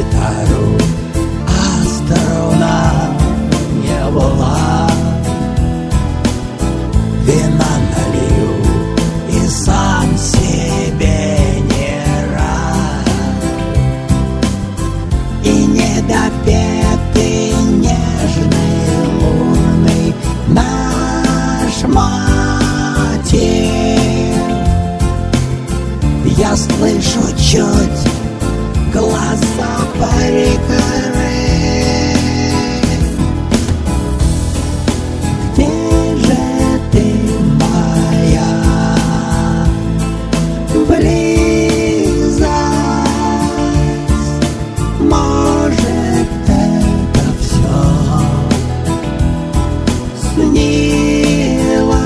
гитару, а струна не была. Вина налью и сам себе не рад. И недопетый нежный лунный наш мотив я слышу чуть глаза прикрыв. Где же ты, моя близость? Может, это все снилось?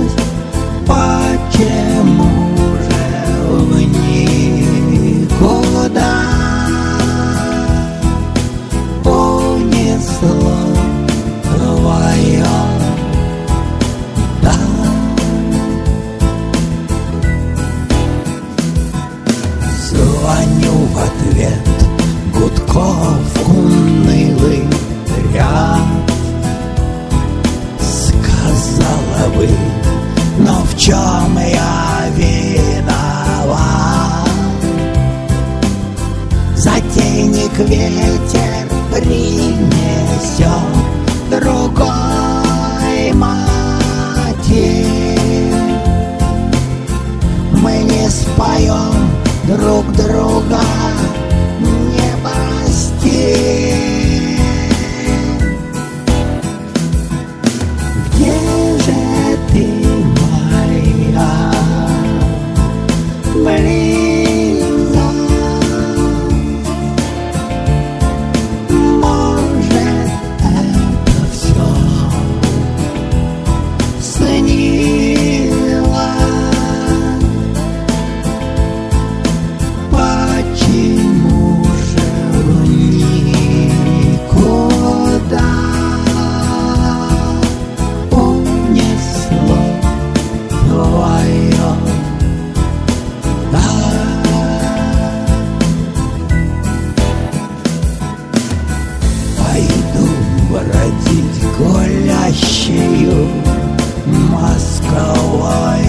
Почему же в никуда унесло твое? Да. Звоню в ответ, гудков унылый ряд. Сказала бы, но в чем я виноват? Затейник ветер принесет другой мотив. Мы не споем друг друга, не простим. Где же ты, моя близость? Может, это все снилось? Почему же в никуда унесло твое? Да. Пойду бродить гулящую Москвой,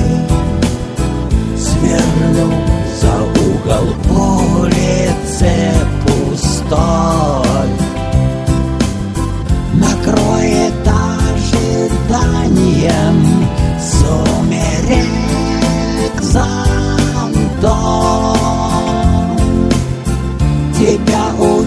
сверну за угол улицы пустой, накроет ожиданием сумерек зонтом. Тебя